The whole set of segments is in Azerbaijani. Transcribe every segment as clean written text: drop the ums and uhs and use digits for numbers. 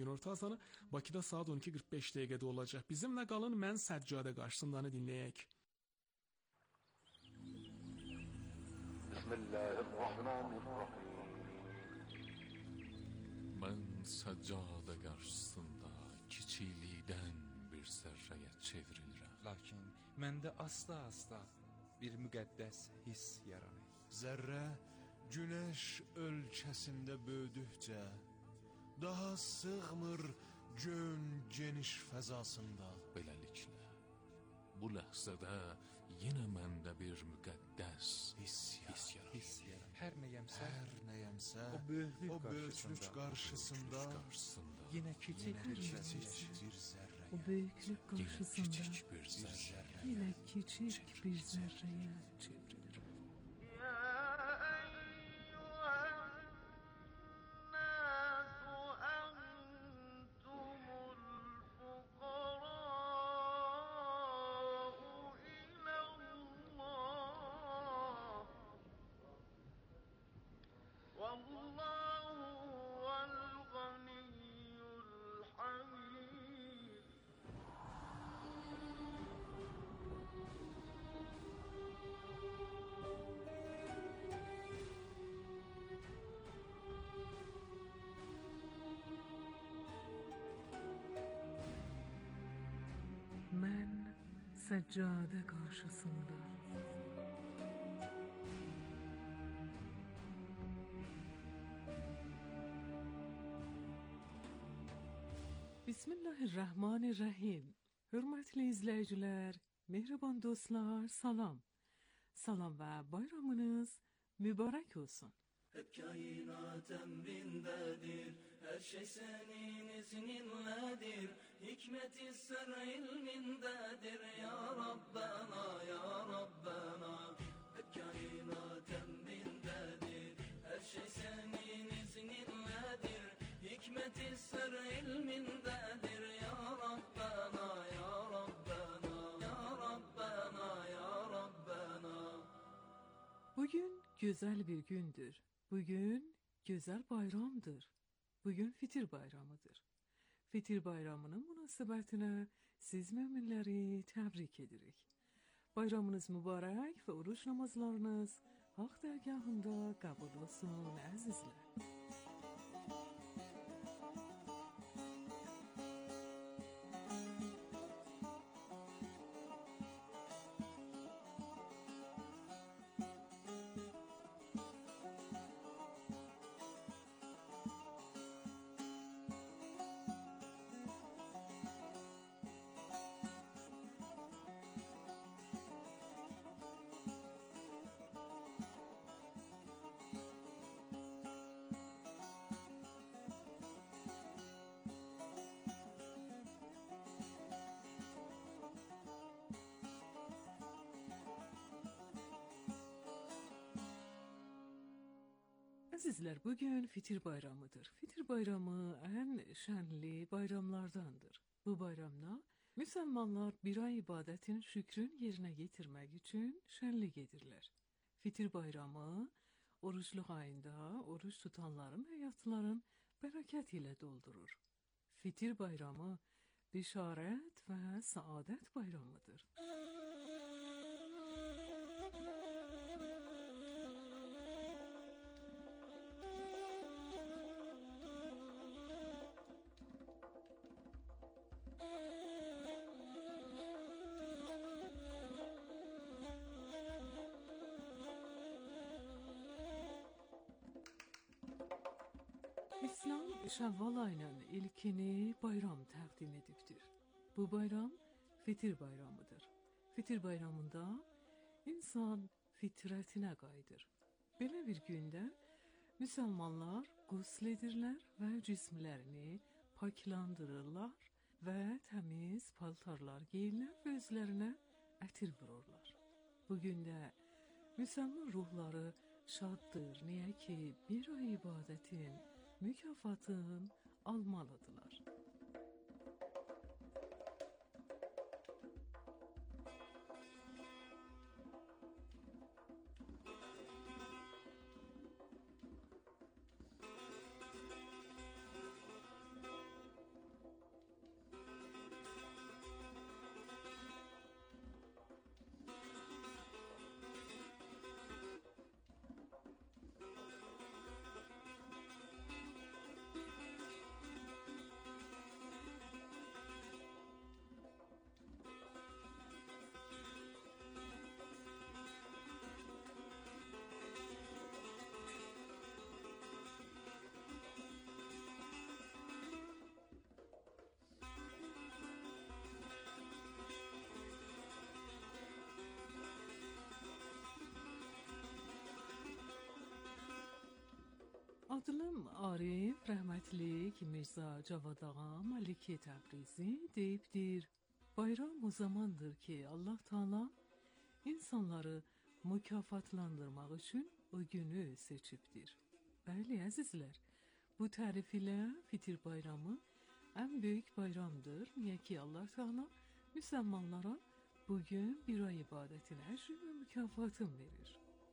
günorta azanı Bakıda saat 12:45 dəqiqədə olacaq. Bizimlə qalın, mən Səccadə qarşısındanı dinləyək. Bismillahirrahmanirrahim. Mən Səccadə qarşısında kiçiklikdən bir zərrəyə çevrilirəm. Lakin məndə asta-asta bir müqəddəs hiss yaranır. Zərrə günəş ölkəsində böyüdükcə daha sığmır göyün geniş fəzasında. Beləliklə, bu ləhzədə yenə məndə bir müqəddəs hiss yaranır. Hər nəyəmsə, o böyüklük qarşısında yenə kiçik bir zərrə. O böyüklük qarşısında yenə kiçik bir zərrəyə çevrilir. Mən Səccadə qarşısında Bismillahirrahmanirrahim. Hörmətli izləyicilər, mehriban dostlar, salam. Salam və bayramınız mübarək olsun. Hep kainat emrindedir, her şey senin izninledir. Hikmet-i sır ilmindedir, ya Rabbena, ya Rabbena. Hep kainat emrindedir, her şey senin izninledir. Hikmet-i sır ilmindedir, ya Rabbena, ya Rabbena, ya Rabbena, ya Rabbena. Bugün güzel bir gündür. Bugün güzel bayramdır. Bugün Fitir bayramıdır. Fitir bayramının münasibətinə siz möminləri təbrik edirik. Bayramınız mübarək və oruç namazlarınız Haq dərgahında qəbul olsun əzizlər. Əzizlər, bugün Fitir bayramıdır. Fitir bayramı ən şənli bayramlardandır. Bu bayramda müsəlmanlar bir ay ibadətin şükrün yerinə yetirmək üçün şənlik edirlər. Fitir bayramı oruçluq ayında oruç tutanların həyatlarını bərəkət ilə doldurur. Fitir bayramı bişarət və saadət bayramıdır. İslam Şəvval ayının ilkini bayram təqdim edibdir. Bu bayram Fitir bayramıdır. Fitir bayramında insan fitrətinə qayıdır. Belə bir gündə müsəlmanlar qusl edirlər və cismlərini paklandırırlar və təmiz paltarlar geyirlər və özlərinə ətir vururlar. Bu gündə müsəlman ruhları şaddır, niyə ki bir ay ibadətin mükafatın almalıdırlar. Adılım Arif, rəhmətlik Mirza Cavad ağa Maliki Təbrizi deyibdir. Bayram o zamandır ki Allah Teala insanları mükafatlandırmaq üçün o günü seçibdir. Bəli əzizlər, bu tərif ilə Fitir bayramı ən böyük bayramdır. Niyə ki Allah Teala müsəlmanlara bugün bir ay ibadətin əcri və mükafatını verir.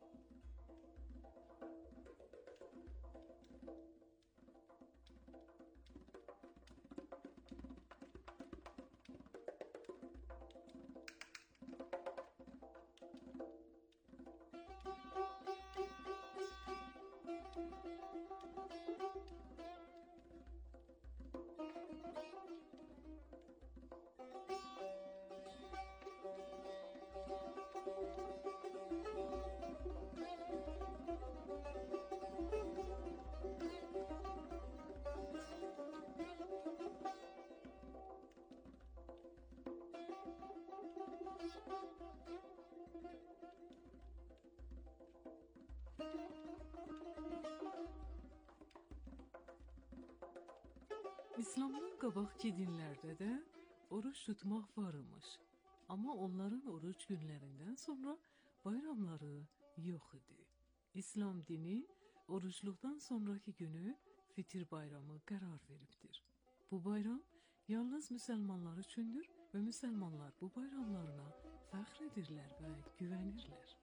İslamdan qabaqki dinlərdə də oruç tutmaq var imiş. Amma onların oruç günlərindən sonra bayramları yox idi. İslam dini oruçluqdan sonraki günü Fitir bayramı qərar veribdir. Bu bayram yalnız müsəlmanlar üçündür və müsəlmanlar bu bayramlarına fəxr edirlər və güvənirlər.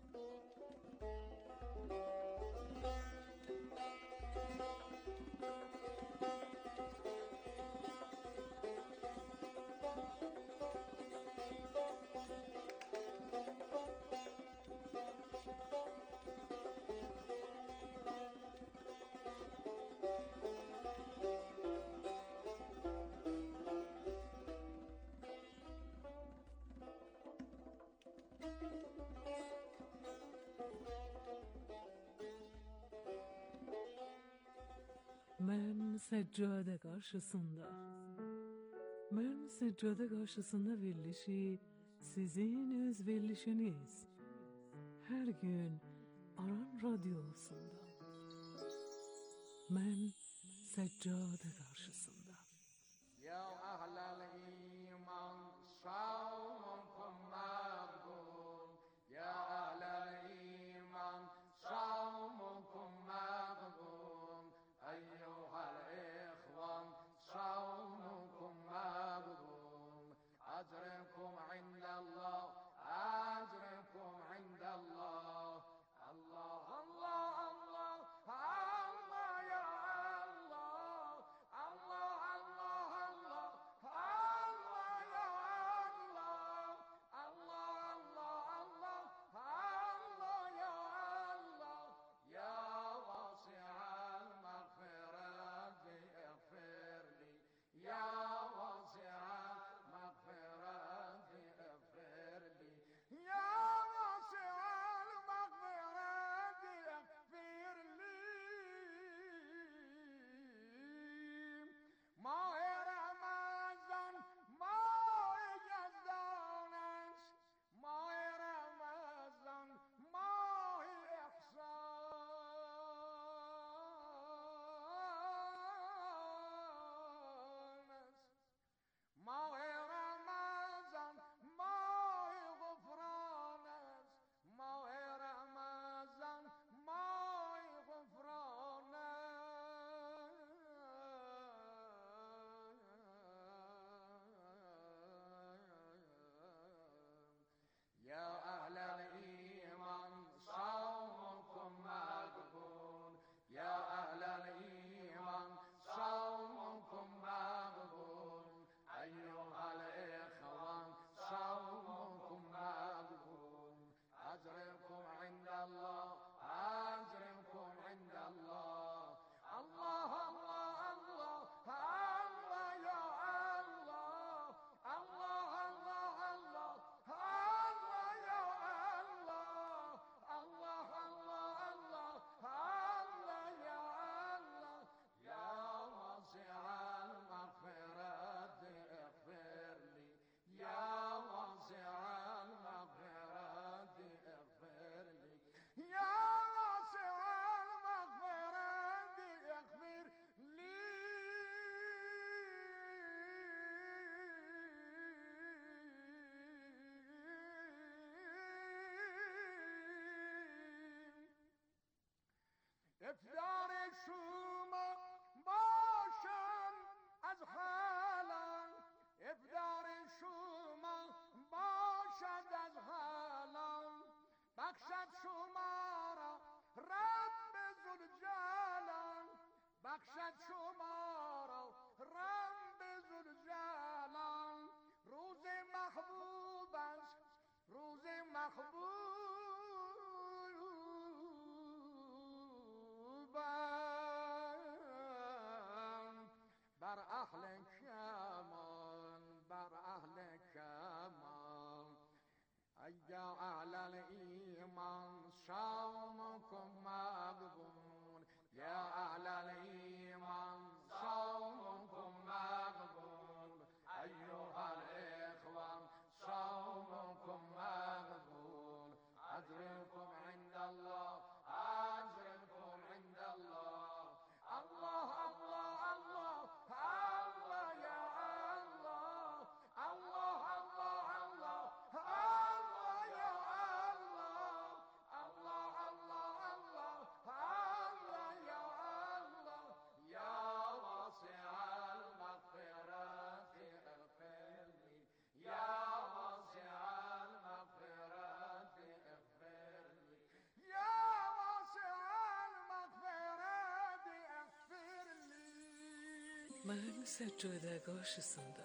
Mən səccade qarşısında verilişi sizin öz verilişiniz. Hər gün Aran Radyosu'nda. Mən səccade qarşısında. Ya ahlal iman şavmukum mağbul. Ya ahlal iman şavmukum mağbul. Eyyuhal ihvan şavmukum mağbul. Acrekum indallah, acrekum indallah. Allah, Allah, Allah, Allah ya Allah. Allah, Allah, Allah, Allah ya افدار شما باشم از حالان، افدار شما باشد از حالان، بخشد شما را رب ذوالجلال، بخشد شما را رب ذوالجلال. روز محبوب است، روز محبوب است بر اهل کمال، بر اهل کمال. ایا اهل الایمان صومکم مقبول، یا اهل الایمان صومکم مقبول، ایها الاخوان صومكم مقبول، أجركم عند الله، أجركم عند الله. الله الله الله الله يا الله، الله الله الله الله يا الله، الله الله الله الله يا الله. يا واسع المغفرة اغفر لي، يا واسع المغفرة اغفر لي، يا واسع المغفرة اغفر لي. Mən səccadə qarşısında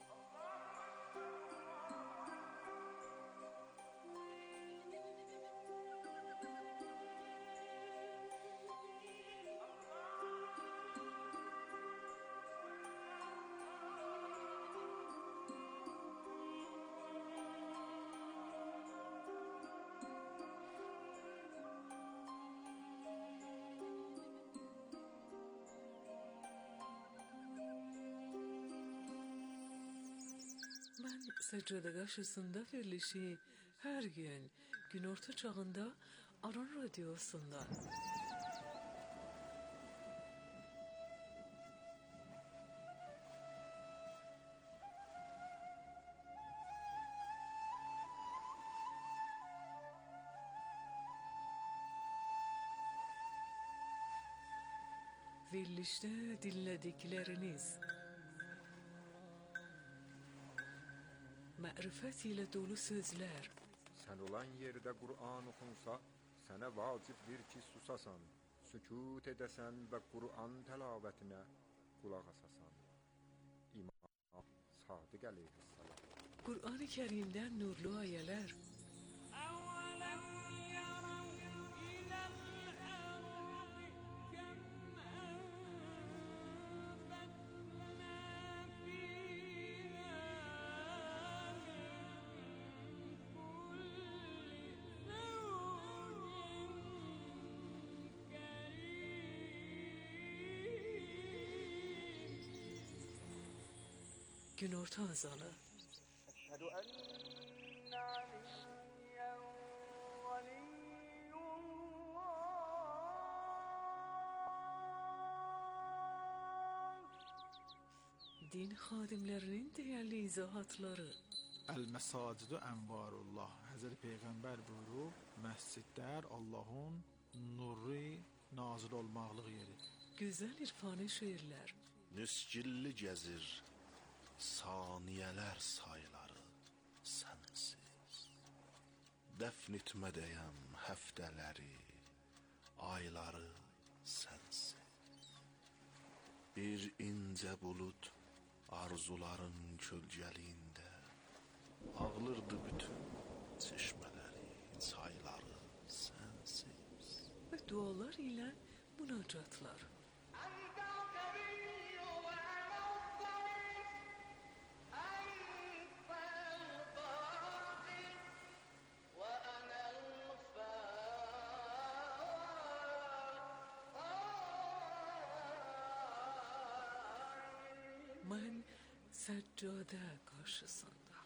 Mən səccadə qarşısında verilişi hər gün günorta çağında Aran Radiosu'nda verilişte dinledikleriniz mərifət ilə dolu sözlər, Sən olan yerdə Qur'an oxunsa, sənə vacibdir ki, susasan, sükut edəsən və Qur'an təlavetinə qulaq asasan. İmam Sadiq əleyhissalam. Qur'an-ı Kərimdən nurlu ayələr, günorta azanı, أشهد أن عليا ولي الله. din xadimlərinin dəyərli izahatları, Əl-Məsacidu Ənvarullah. Həzrəti Peyğəmbər buyurub, məscidlər Allahın nuru nazil olmaqlıq yeridir. gözəl irfani şeirlər, Nüsgilli gəzir saniyələr sayları sənsiz. Dəfn etmədəyəm həftələri, ayları sənsiz. Bir incə bulud arzuların kölgəliyində ağlırdı bütün çeşmələri, çayları sənsiz. və dualar ilə münacatlar. أنت الكبير وأنا الصغير، أنت الباقي وأنا الفاقي. Mən səccadə qarşısında.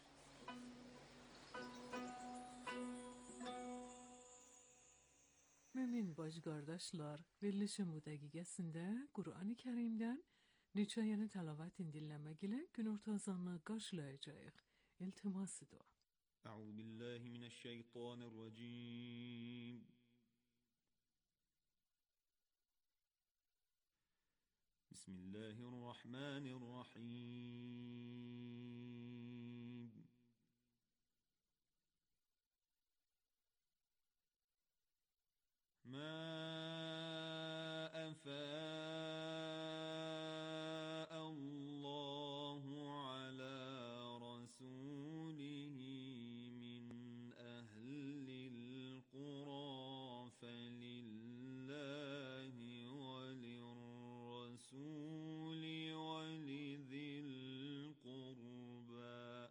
Mümin baş qardaşlar, verilişin bu dəqiqəsində Qur'an-ı Kərimdən neçə yeni təlavat dinləmək ilə günorta azanını qarşılayacağıq. İltimasıdır. أعوذ بالله من الشيطان الرجيم بسم الله الرحمن الرحيم ما أفاء الله على رسوله من أهل القرى فلله وللرسول ولذي القربى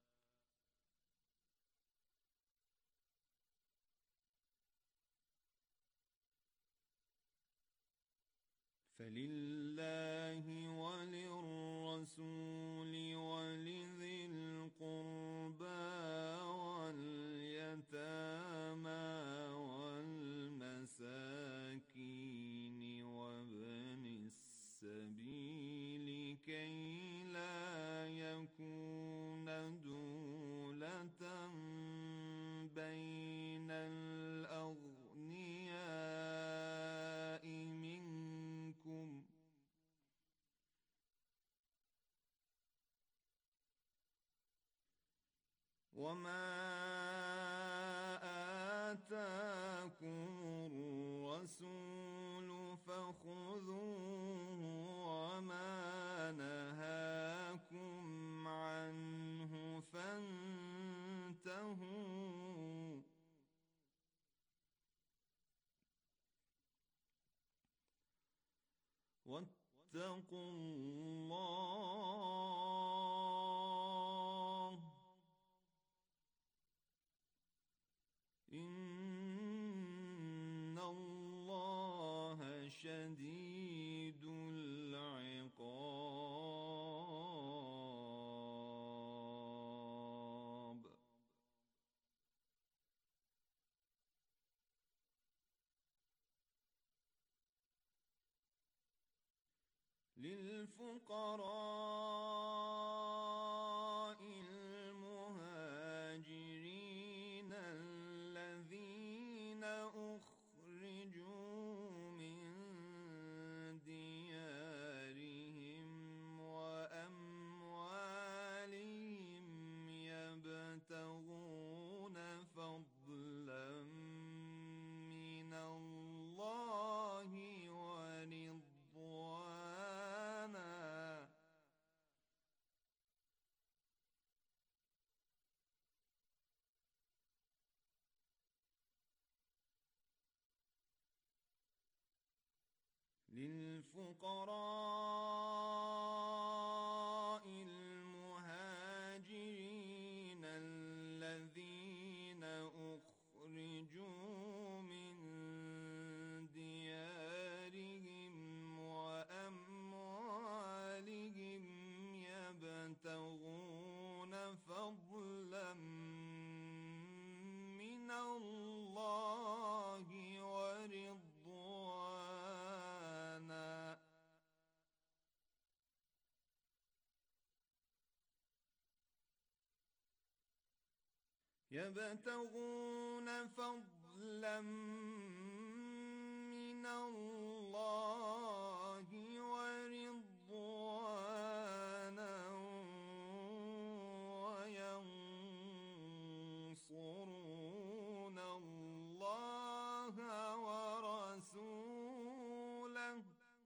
فلله وللرسول ولذي القربى واليتامى والمساكين وابن السبيل كي لا يكون دولة بين الأغنياء منكم وما آتاكم الرسول فخذوه وما نهاكم عنه فانتهوا واتقوا الله إن الله شديد العقاب للفقراء المهاجرين الذين أخرجوا من ديارهم وأموالهم يبتغون فضلا من الله ورضوانا للفقراء المهاجرين الذين أخرجوا من ديارهم وأموالهم يبتغون فضلا من الله ورضوانا يبتغون فضلا من الله ورضوانا وينصرون الله ورسوله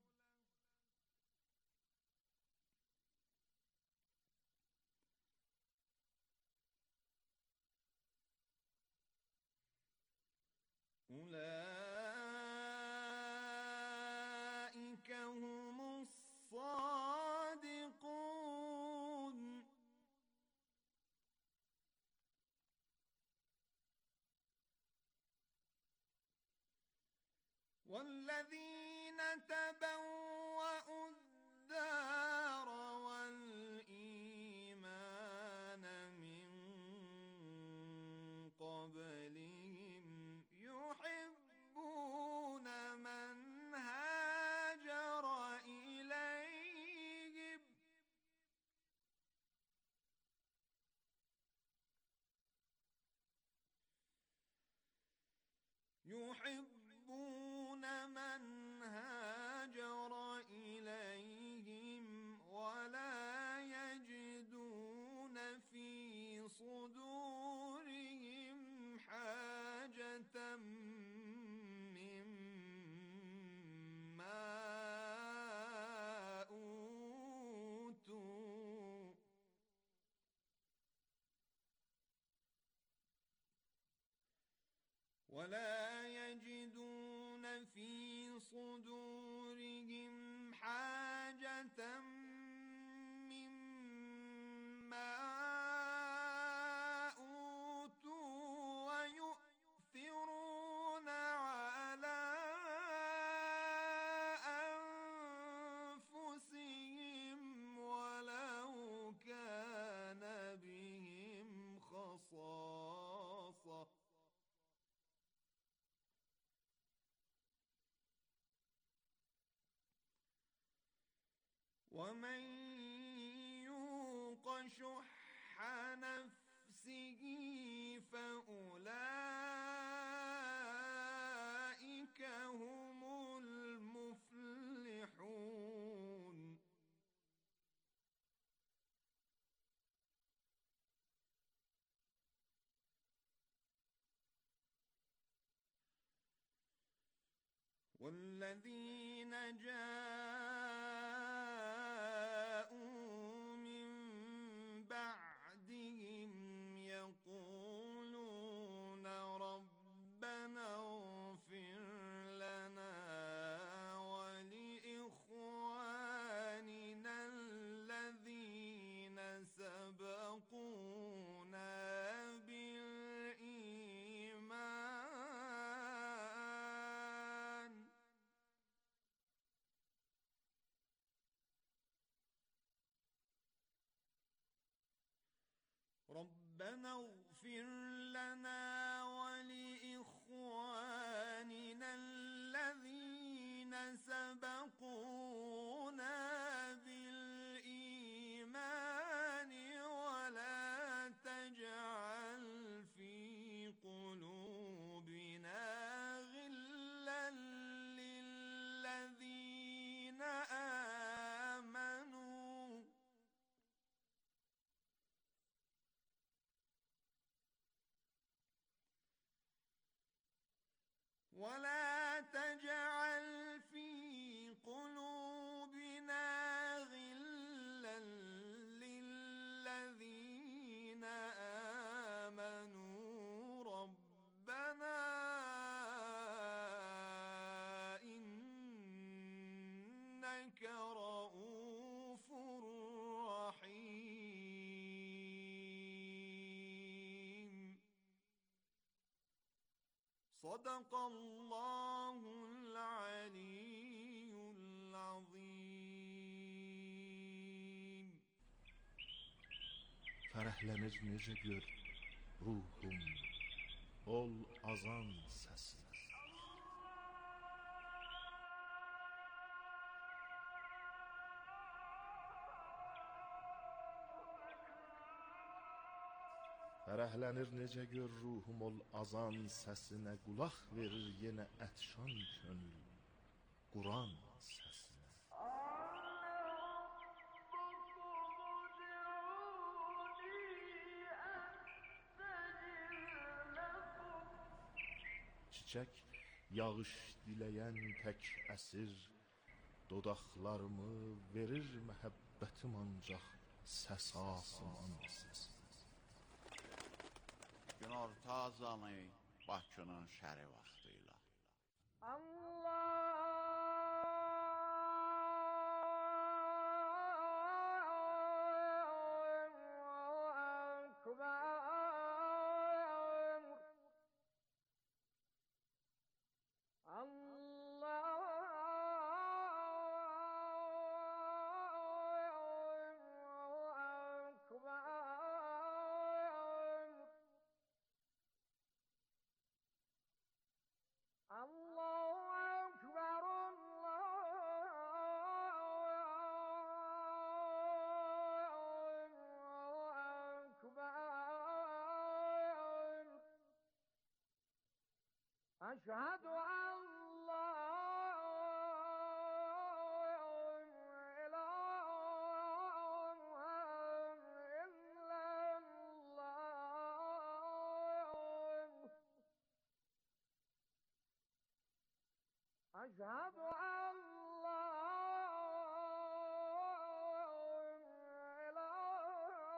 أولئك هم الصادقون والذين تبوأوا الدار والإيمان من قبلهم يحبون من هاجر إليهم يحبون من هاجر إليهم ولا يجدون في صدورهم حاجة مما أوتوا ويؤثرون على أنفسهم ولو كان بهم خصاصة ومن يوق شح نفسه فأولئك هم المفلحون والذين جاءوا من بعدهم يقولون ربنا اغفر لنا ولإخواننا الذين سبقونا بالإيمان ربنا اغفر لنا ولإخواننا الذين سبقونا بالإيمان ولا تجعل في قلوبنا غلا للذين آمنوا ولا تجعل في قلوبنا غلا للذين آمنوا ربنا إنك رؤوف رحيم صدق الله العلي العظيم Fərəhlənir necə gör ruhum ol azan səsi. Fərəhlənir necə gör ruhum ol azan səsinə, qulaq verir yenə ətşan könül Quran səsinə. Çiçək yağış diləyən tək əsir dodaqlarımı verir məhəbbətim ancaq səs asman səsi. Günorta azanı Bakının şəri vaxtıyla. أشهد أن لا إله إلا الله أشهد أن لا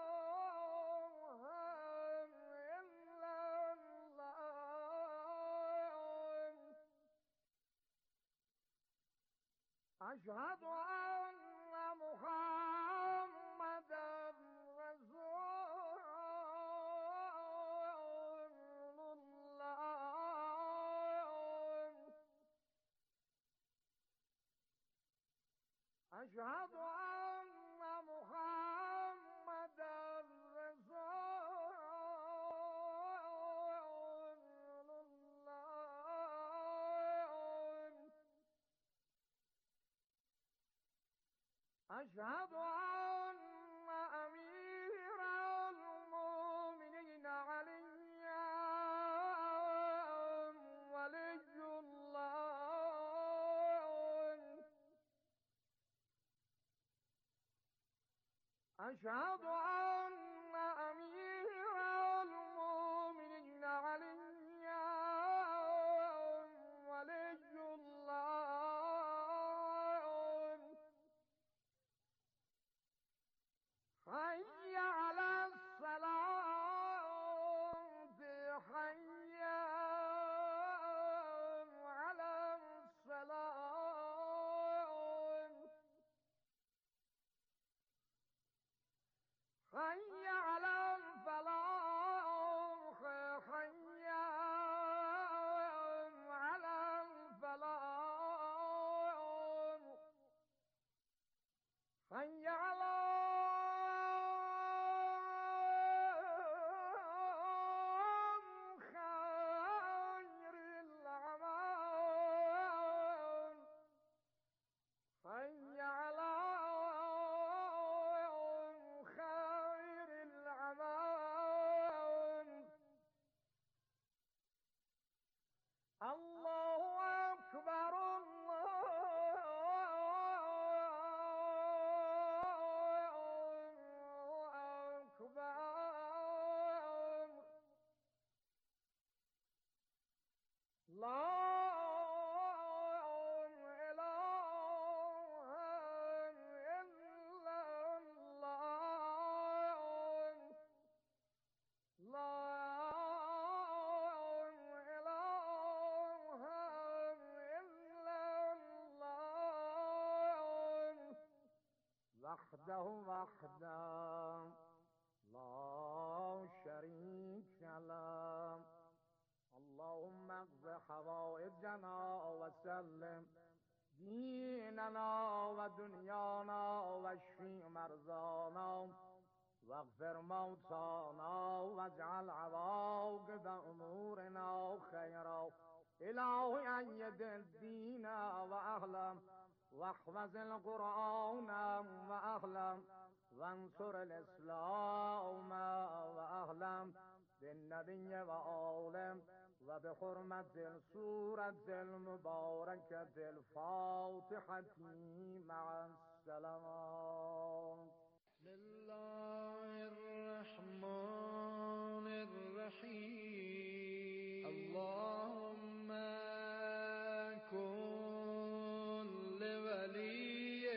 إله إلا الله أشهد أن محمدا رسول الله أشهد أن محمدا رسول الله أشهد أن أمير المؤمنين علي ولي الله أشهد أن أمير المؤمنين علي ولي الله حي على الصلاة حي على الصلاة حي على الفلاح حي على الفلاح حي على خير الأعمال حي على خير الأعمال الله أكبر الله أكبر لا إله إلا الله لا إله إلا الله وحده لا شريك له اللهم اقض حوائجنا وسلم ديننا ودنيانا واشفي مرضانا واغفر موتانا واجعل عواقب أمورنا خيرا إلهي أيد الدين وأهله واحفظ القرآن وأهله وانصر الإسلام وأهله بالنبي وآله وبحرمة السورة المباركة الفاتحة مع السلام بسم الله الرحمن الرحيم اللهم كن لولي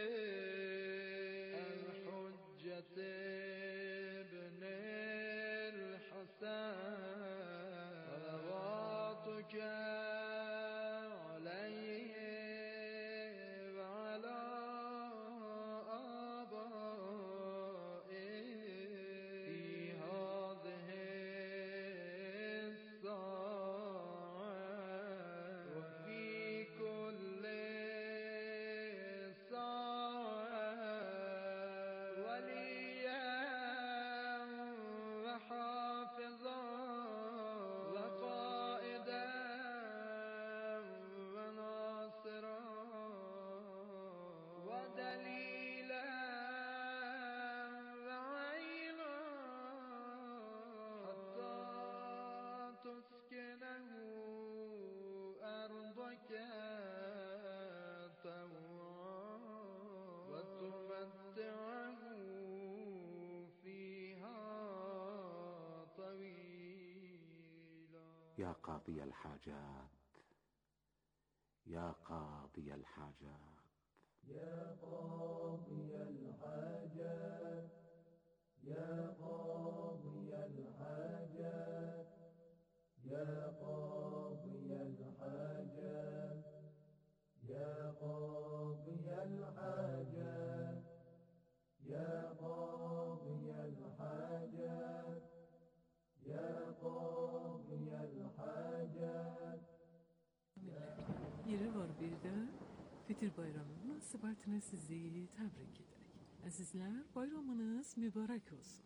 الحجة ابن الحسن صلواتك عليه وعلى آبائه في هذه الساعة وفي كل ساعة وليا وحافظا وقائدا وناصرا ودليلا وعينا حتى تسكنه أرضك طوعا وتمتعه فيها طويلا يا قاضي الحاجات يا قاضي الحاجات يا قاضي الحاجات يا قاضي الحاجات يا قاضي الحاجات يا قاضي Fitir bayramı münasibətlə sizi təbrik edək. Əzizlər, bayramınız mübarək olsun.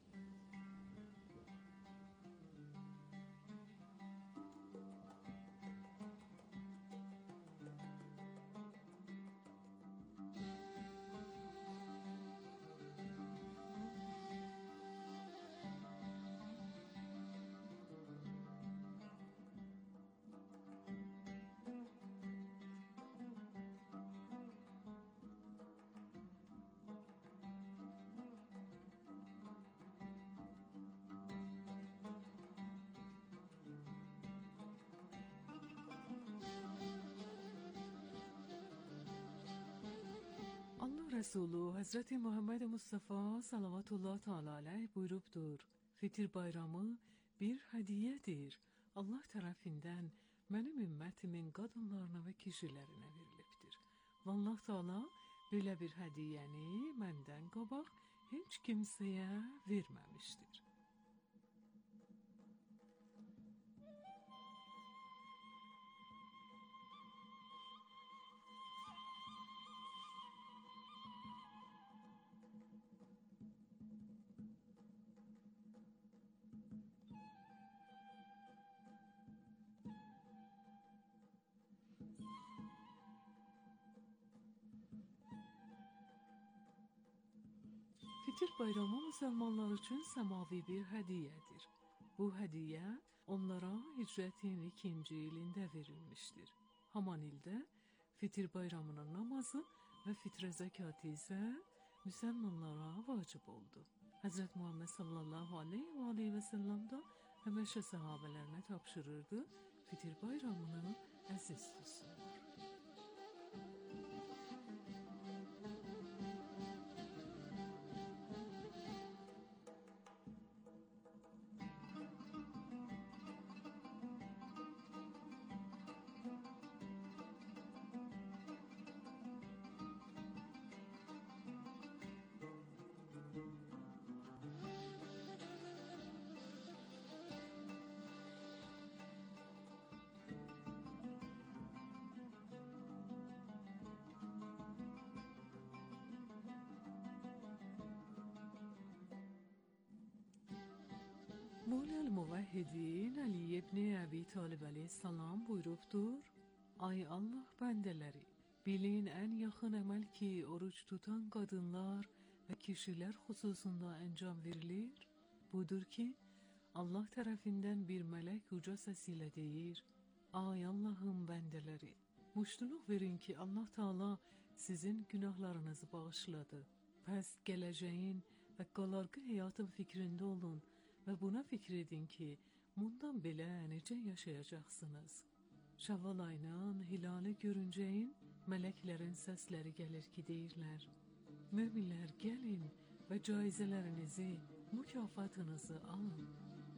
Resulü Hazreti Muhammed Mustafa salavatullah teala aleyh buyurubdur. Fitir bayramı bir hediyedir. Allah tarafından benim ümmetimin kadınlarına ve kişilerine veriliptir. Ve Allah Teala böyle bir hediyeni menden qabaq hiç kimseye vermemiştir. Fitir bayramı Müslümanlar için semavi bir hediyedir. Bu hediye onlara hicretin 2. ilinde verilmiştir. Haman ilde Fitir bayramının namazı ve fitre zekatı ise Müslümanlara vacip oldu. Hazreti Muhammed sallallahu aleyhi ve sellem de hemeşe sahabelerine tapşırırdı. Fitir bayramını aziz tutsunlar. Mevla'l Muvahhidin Ali ibn Abi Talib aleyhisselam buyurubdur. Ay Allah bendeleri, bilin en yakın emel ki oruç tutan kadınlar ve kişiler hususunda encam verilir. Budur ki Allah tarafından bir melek uca sesiyle deyir. Ay Allah'ım bendeleri, muştuluk verin ki Allah Teala sizin günahlarınızı bağışladı. Pes geleceğin ve kalargı hayatın fikrinde olun ve buna fikredin ki bundan belə nece yaşayacaksınız. Şevval ayının hilali görünceyin meleklerin sesleri gelir ki deyirler. Müminler gelin ve caizelerinizi, mükafatınızı alın.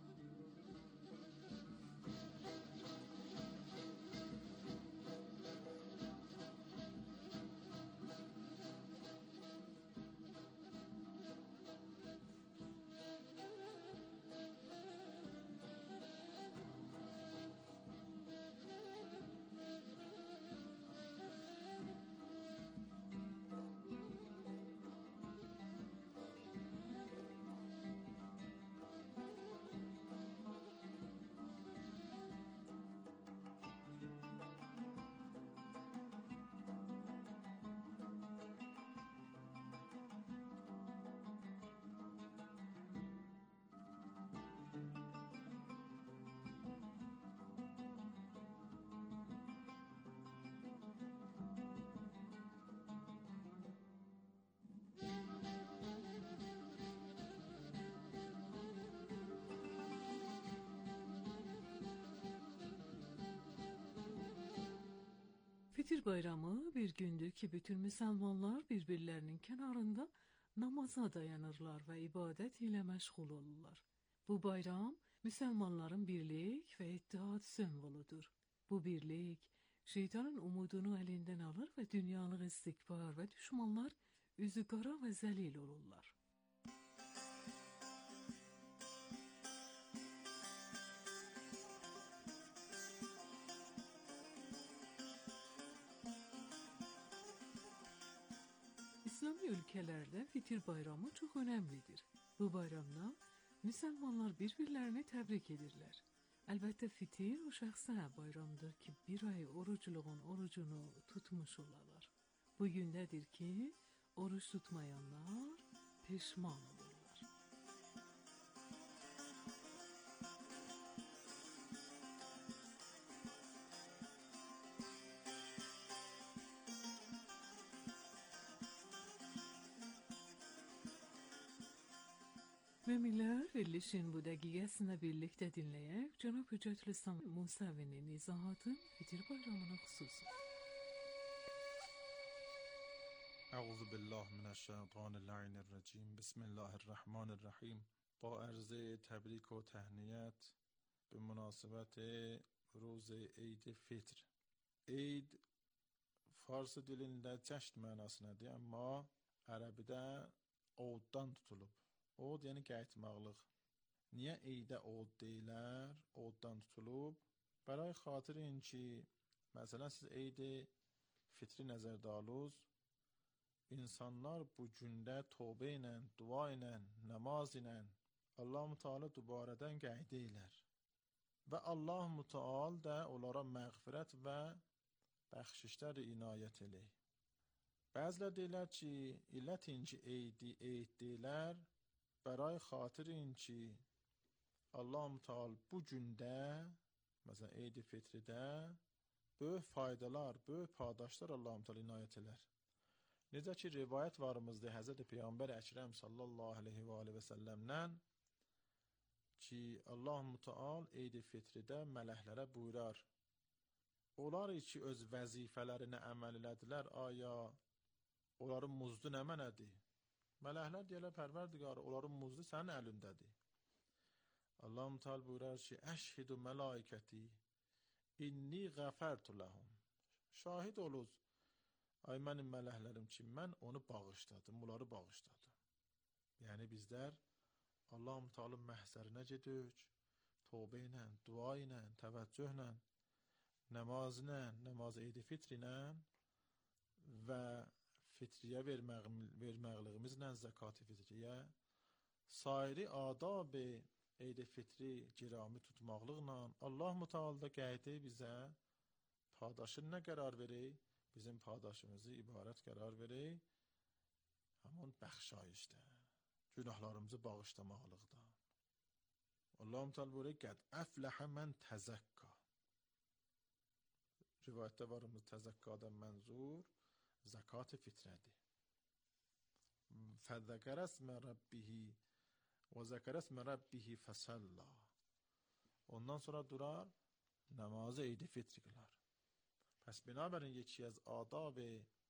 Fitir bayramı bir gündür ki bütün Müslümanlar birbirlerinin kenarında namaza dayanırlar ve ibadet ile meşgul olurlar. Bu bayram Müslümanların birlik ve ittihad sembolüdür. Bu birlik şeytanın umudunu elinden alır ve dünyalık istikbar ve düşmanlar üzü kara ve zelil olurlar. İslami ölkələrdə fitir bayramı çox önəmlidir. Bu bayramda müsəlmanlar bir-birlərini təbrik edirlər. Əlbəttə fitir o şəxsə bayramdır ki, bir ay orucluğun orucunu tutmuş olarlar. Bu gündədir ki, oruç tutmayanlar peşman olurlar. Müminlər, verilişin bu dəqiqəsində birlikdə dinləyək Cənab Hüccətül İslam Musavinin izahatı fitir bayramına xüsusi. اعوذ بالله من الشیطان اللعین الرجیم بسم الله الرحمن الرحیم. با عرض تبریک و تهنیت به مناسبت روز عید fitr. Eid fars dilində cəşn mənasındadır, amma ərəbidə oddan tutulub. Od yəni qayıtmaqlıq. Niyə eydə od deyilər? Oddan tutulub. Bəray xatirin ki, məsələn siz eydi fitri nəzərdə alınız, insanlar bu gündə tövbə ilə, dua ilə, namaz ilə Allah-u Teala dubarədən qeyd eylər. Və Allah-u Teala da onlara məğfirət və bəxşişlər inayət eləyir. Bəzilər deyirlər ki, illətin ki eydi eyd deyirlər, برای خاطر این ki Allah-u Teala bu gündə, məsələn Eid-i Fitridə böyük faydalar, böyük paydaşlar Allah-u Teala inayət elər. Necə ki rivayət varımızdır Həzrət Peyğəmbər Əkrəm sallallahu aleyhi və aleyhi və səlləmdən ki Allah-u Teala Eid-i Fitridə mələklərə buyurar. Onlar ki öz vəzifələrinə əməl elədilər, aya onların muzdu nə mənədir? Mələklər deyirlər, Pərverdigar, onların muzdu sənin əlindədir. Allah-u Teala buyurar ki, əşhidu mələikəti, inni qəfərtu ləhum. Şahid oluz, ay mənim mələklərim ki, mən onu bağışladım, onları bağışladım. Yəni bizlər Allah-u Teala məhzərinə gedirik, tövbə ilə, dua ilə, təvəccühlə, namaz ilə, namaz Eid-i Fitr ilə və fitriyə verməqlığımızla, zəkat-ı fitriyə, sairi adab Eid-i Fitri girami tutmaqlıqla Allah-u Teala da qəydi bizə paydaşın nə qərar verir? Bizim paydaşımızı ibarət qərar verir, həmin bəxşayişdə, günahlarımızı bağışlamaqlıqda. Allah-u Teala buyuruyor, qəd əfləhə mən təzəkka. Rivayətdə varımız təzəkkadan mənzur زکات فطرده فذکر اسم ربه و ذکر اسم ربه فصلا. ondan sonra durar namazı Eid-i Fitr kılar. Pes binaberin yeki az adab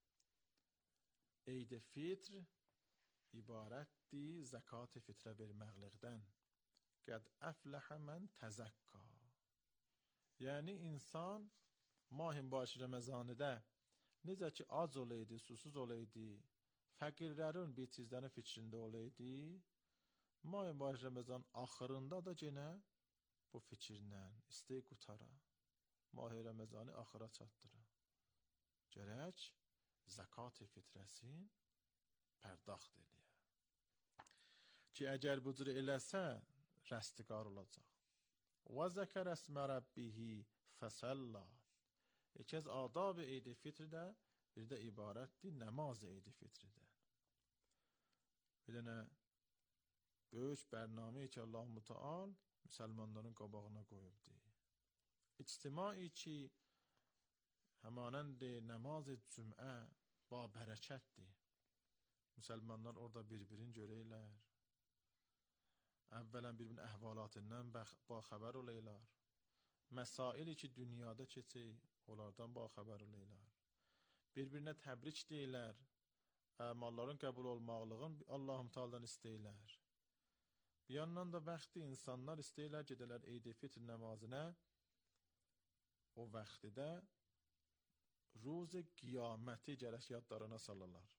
Eid-i Fitr ibaretdi zekat-ı fitre vermeklikten. Qad aflaha men tezakka. Yani insan mahim başı Ramazanıda necə ki ac olaydı, susuz olaydı, fəqirlərin bitizlərin fikrində olaydı, may Ramazan axırında da yenə bu fikirlə istəy qutara, may Ramazanı axıra çatdıra. Gərək zəkat-ı fitrəsin pərdaxt eləyə. Ki əgər bu cür eləsə, rəstiqar olacaq. Və zəkər əsmə rəbbihi fəsəllə. Yeki az adab-ı Eid-i Fitrdə bir də ibarətdir namaz Eid-i Fitrdə. Bir dənə böyük bərnamə ki Allah-u Teala müsəlmanların qabağına qoyubdur. İctimai ki həmanənd namaz cümə ba bərəkətdir. Müsəlmanlar orada bir-birini görəylər. Əvvələn bir-birinin əhvalatından baxəbər olaylar. Məsaili ki dünyada keçir, onlardan baxəbər olaylar. Bir-birinə təbrik deyirlər. Əmalların qəbul olmaqlığın Allah-u Teala'dan istəyirlər. Bir yandan da vaxtı insanlar istəyirlər gedələr Eid-i Fitr namazına. O vaxtda روز قیامتی gərək yadlarına salırlar.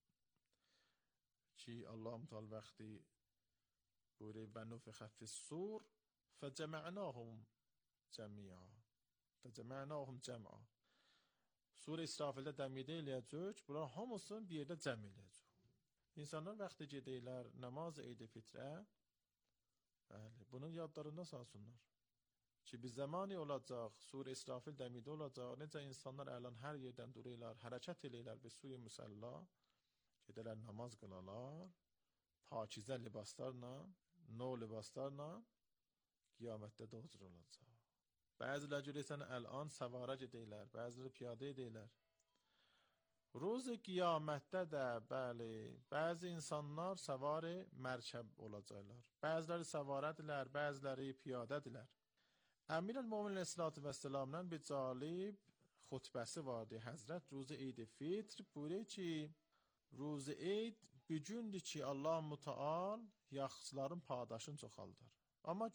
Ki Allah-u Teala vaxtı buyuruyor və nufixa fis-sur fəcəmə'nahum cəmi'a. Fəcəmə'nahum cəm'a. Sur-i İsrafildə dəmidə eləyəcək, bunlar hamısını bir yerdə cəm eləyəcək. İnsanlar vaxtı gedəylər namaz Eid-i Fitrə, bəli, bunu yadlarında salsınlar. Ki bir zamanı olacaq, Sur İsrafil dəmidi olacaq, necə insanlar əlan hər yerdən dururlar, hərəkət eləyirlər bir suyu müsəlla, gedərlər namaz qılalar, pakizə libaslarla, no libaslarla, qiyamətdə də huzur olacaq. Bəziləri görürsən əlan səvara gedəylər, bəziləri piyadə edəylər. Roz qiyamətdə də, bəli, bəzi insanlar səvari mərkəb olacaqlar. Bəziləri səvarədirlər, bəziləri piyadədirlər. Əmir-el-Möminin Əssalatu Vəsselam'dan bir calib xutbəsi vardı. Həzrət Ruzi Eid-i Fitr buyuruyor ki, Ruzi Eid bir gündür ki, Allah Müteal yaxşıların paydaşını çoxaldır. Amma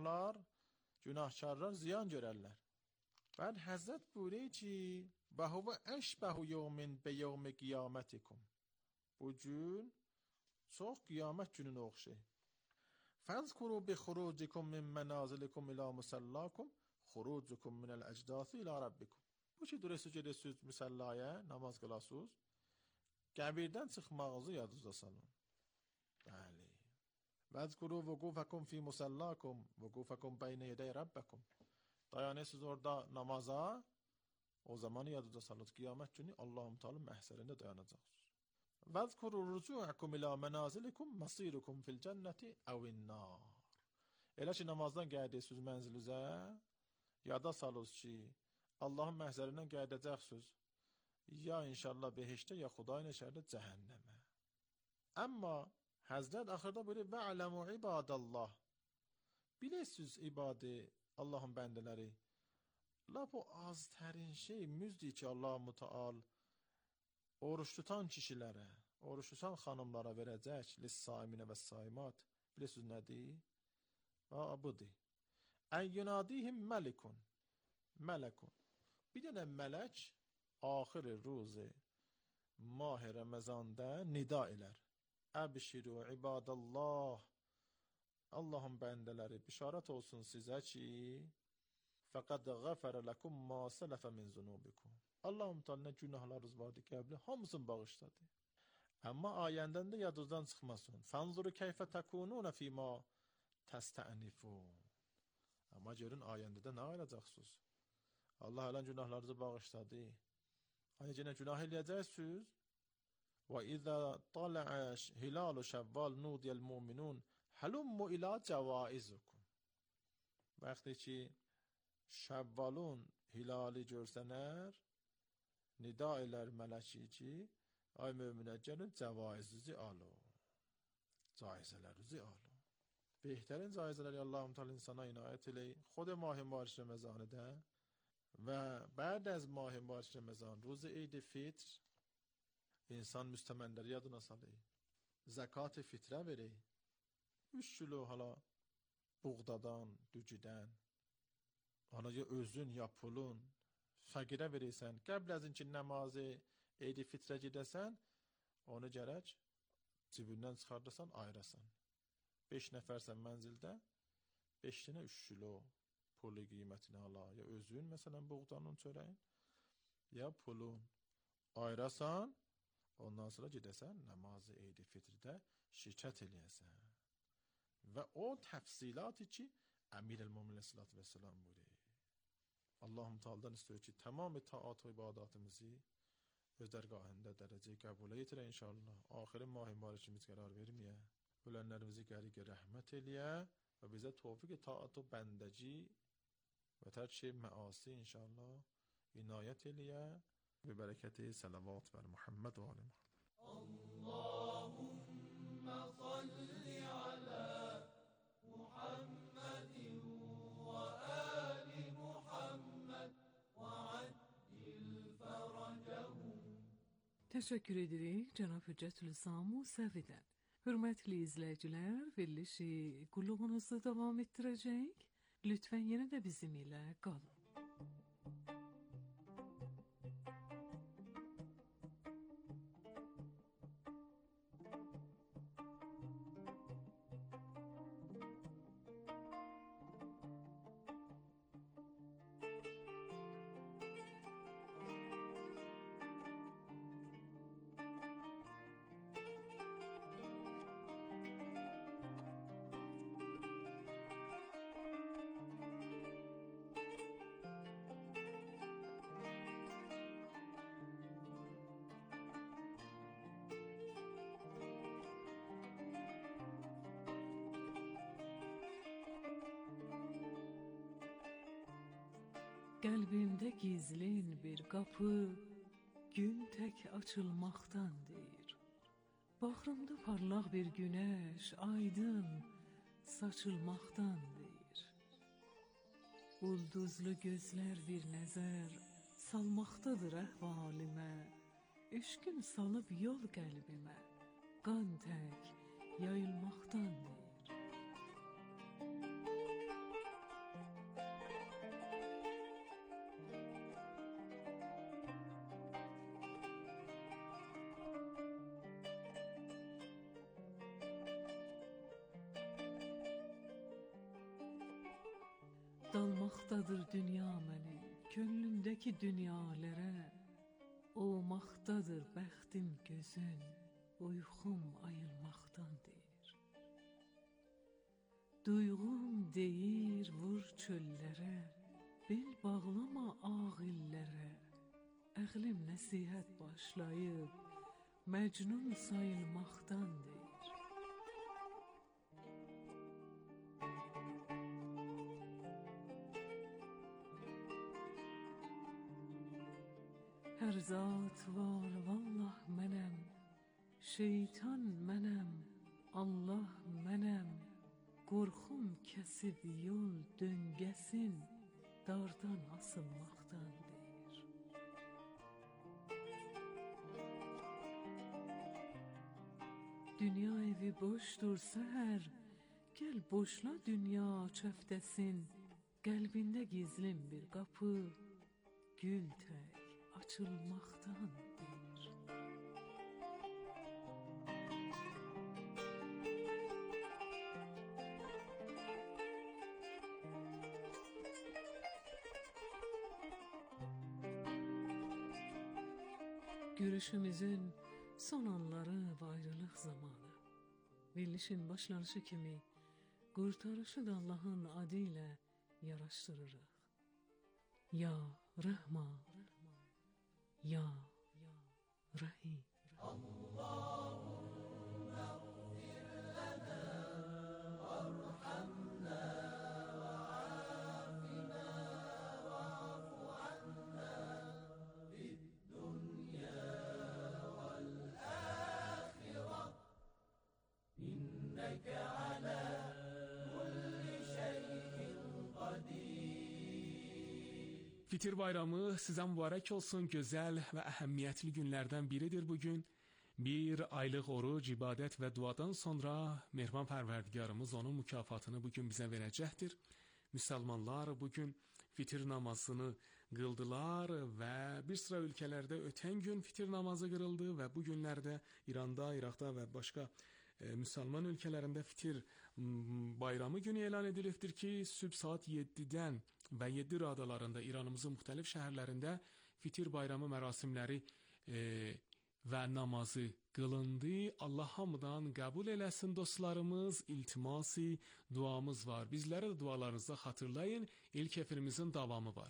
günahkarlar ziyan görərlər. Və Həzrət buyuruyor ki, və huvə əşbəhu yevmin be yevmi qiyametikum. Bu gün çox qiyamət gününə oxşayır. فَاذْكُرُوا بِخُرُوجِكُمْ مِنْ مَنَازِلِكُمْ إِلَى مُسَلَّاكُمْ خُرُوجُكُمْ مِنَ الْأَجْدَاثِ إِلَى رَبِّكُمْ. Bu ki, duresiz gedəsiz müsəllaya, namaz qılasınız, qəbirdən çıxmağınızı yadınızda salın. Bəli. وَاذْكُرُوا وُقُوفَكُمْ فِي مُسَلَّاكُمْ وُقُوفَكُمْ بَيْنَ يَدَيْ رَبِّكُمْ. Dayanırsınız orada namaza, o zamanı yadınızda salın. Qiyamət günü Allah-u Teala məhşərində dayanacaqsınız. وَاذْكُرُوا رُجُوعَكُمْ إِلَى مَنَازِلِكُمْ مَصِيرُكُمْ فِي الْجَنَّةِ أَوِ النَّارِ. Elə ki, namazdan gəldirsiniz mənzilinizə, yada salınız ki, Allahın məhzərindən gələcəksiniz. Ya inşallah behişdə, ya Xudayın eşərdə cəhənnəmə. Amma Həzrət axırda buyuruyor, وَعْلَمُوا عِبَادَ اللّٰهِ. Bilirsiniz ibadə, Allahın bəndələri. La bu az tərin şey, müzdür ki, Allah-u Müteal oruç tutan kişilərə, oruç tutan xanımlara verəcək, lis-saiminə və saimat. Bilirsiniz nədir? Budur. Ən yunadihim məlikun, mələkun. Bir dənə mələk, axir-i ruzi, mah-i Ramazanda nida elər. Əbşiru ibadallah. Allahın bəndələri, bişarət olsun sizə ki, fəqəd qəfərə ləkum ma sələfə min zunubikum. Allah-u Teala nə günahlarınız vardı qəbli, hamısını bağışladı. Amma ayəndən də yadınızdan çıxmasın. Fanzuru keyfə təkununə fīmā təstənifun. Amma görün ayəndə də nə ayıracaqsınız? Allah alən günahlarınızı bağışladı. Ayəcənə günah eləyəcəksiniz. Və izə tala'a hilalu şəvval nudiyəl mu'minun halummu ilə cəvaizukum. Vaxtı ki, şəvvalun hilali görsənər, nida elər mələki ki, ay möminə gəlin cəvaizinizi alın. Caizələrinizi alın. Behtərin caizələri Allah-u Teala insana inayət eləyir. Xod mah-i mübarək Ramazanıda və bəd az mah-i mübarək Ramazan, روز Eid-i Fitr, insan müstəmənləri yadına salır. Zəkat-ı fitrə verir. 3 kilo hala buğdadan, dücüdən, hala ya özün, ya pulun, fəqirə verirsən. Qəbl əzin ki, namazı Eid-i Fitrə gedəsən, onu gərək cibindən çıxardasan, ayırasan. 5 nəfərsən mənzildə, 5 dənə 3 kilo pulu qiymətini ala. Ya özün, məsələn, buğdanın çörəyin, ya pulun ayırasan, ondan sonra gedəsən, namazı Eid-i Fitrdə şirkət eləyəsən. Və o təfsilatı ki, Əmir-el-Möminin Əssalatu Vəsselam buyuruyor. Allah-u Teala'dan istiyor ki, tamam taat ve ibadatımızı öz dərgahında dərəcəyə qəbul etir inşallah. Axirin mah-i mübarəkimiz qərar verməyə, ölənlərimizi qəriqə rəhmət eləyə və bizə tövfiq taat və bəndəci və tərk məasi inşallah inayət eləyə və bərəkəti salavat bər Muhammed və ali Muhammed. Allahümme salli ala Muhammedin və ali Muhammed və addil fərəcəhum. Təşəkkür edirik cənab Hüccətül-İslam Musavidən. Hörmətli izləyicilər, verilişi qulluğunuzda davam etdirəcək. Lütfən yenə də bizim ilə qalın. Qəlbimdə gizlin bir qapı gün tək açılmaqdan deyir. Baxrımda parlaq bir günəş aydın saçılmaqdan deyir. Ulduzlu gözlər bir nəzər salmaqdadır əhvalimə. Eşqin salıb yol qəlbimə, qan tək yayılmaqdan deyir. Dalmaqdadır dünya mənim, könlümdəki dünyalərə. Olmaqdadır bəxtim gözün, uyxum ayılmaqdan deyir. Duyğum deyir vur çöllərə, bel bağlama ağ illərə. Əqlim nəsihət başlayıb, məcnun sayılmaqdan deyir. Hər zat var, vallah mənəm, şeytan mənəm, Allah mənəm. Qorxum kəsib yol döngəsin, dardan asılmaqdan deyir. Dünya evi boşdur səhər, gəl boşla dünya çöftəsin. Qəlbində gizlin bir qapı, gül tək açılmaqdan deyir. Görüşümüzün son anları və ayrılıq zamanı. Verilişin başlanışı kimi qurtarışı da Allahın adı ilə yaraşdırırıq. Ya Rəhman, Ya Rahim. Allahümme gfir lana varhamna ve afina va'fu anna fid dunya vel ahireh inneke ala kulli şeyin qadir. Fitir bayramı sizə mübarək olsun. Gözəl və əhəmiyyətli günlərdən biridir bugün. Bir aylıq oruc, ibadət və duadan sonra Mehriban Pərverdigarımız onun mükafatını bugün bizə verəcəkdir. Müsəlmanlar bugün fitir namazını qıldılar və bir sıra ölkələrdə ötən gün fitir namazı qırıldı və bu günlərdə İranda, İraqda və başqa müsəlman ölkələrində fitir bayramı günü elan edilibdir ki, sübh saat 7-dən və 7 radalarında İranımızın müxtəlif şəhərlərində fitir bayramı mərasimləri və namazı qılındı. Allah hamıdan qəbul eləsin dostlarımız, iltimasi duamız var. Bizlərə də dualarınızda xatırlayın, ilk efirimizin davamı var.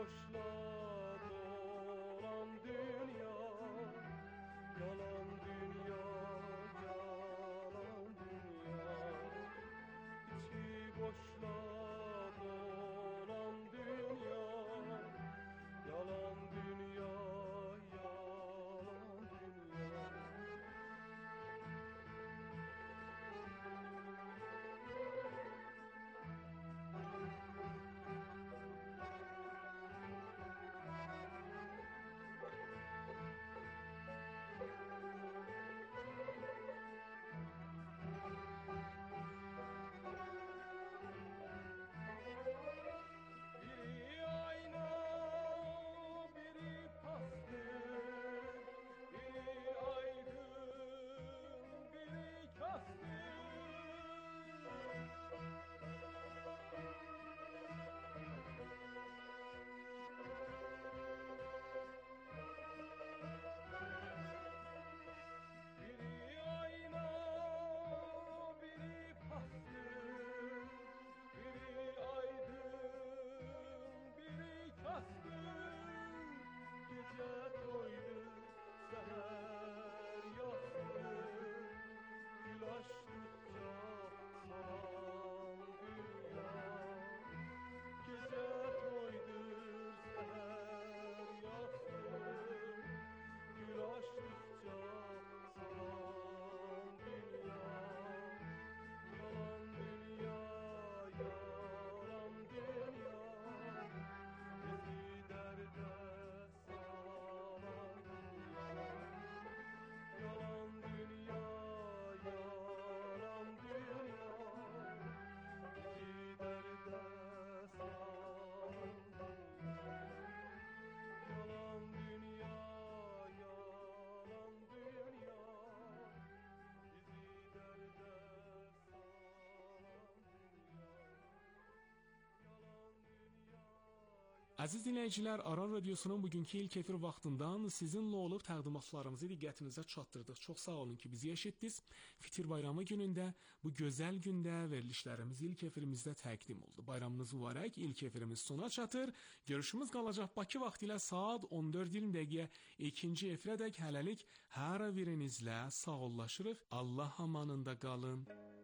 boşla dolan dünya, yalan dünya, yalan dünya. İçi boşla dolan dünya, yalan dünya, yalan dünya. Biri ayna, biri pastır, biri aydın, biri kastır. Biri ayna, biri pastır, biri aydın, biri kastır. Gece doydu, seher yastır, gül açtıkça salan dünya. Gece doydur, seher yastır, gül açtıkça salan dünya. Yalan dünya, yalan dünya, bizi derde salan dünya. Yalan dünya, yalan dünya, bizi derde salan dünya. Yalan dünya, yalan dünya, bizi derde salan dünya. Yalan dünya. Əziz dinləyicilər, Aran Radiosunun bugünkü ilk efir vaxtından sizinlə olub təqdimatlarımızı diqqətinizə çatdırdıq. Çox sağ olun ki, bizi eşitdiniz. Fitir bayramı günündə, bu gözəl gündə verilişlərimiz ilk efirimizdə təqdim oldu. Bayramınız mübarək, ilk efirimiz sona çatır. Görüşümüz qalacaq Bakı vaxtı ilə saat 14:20 dəqiqə ikinci efirədək hələlik hər birinizlə sağollaşırıq. Allah amanında qalın.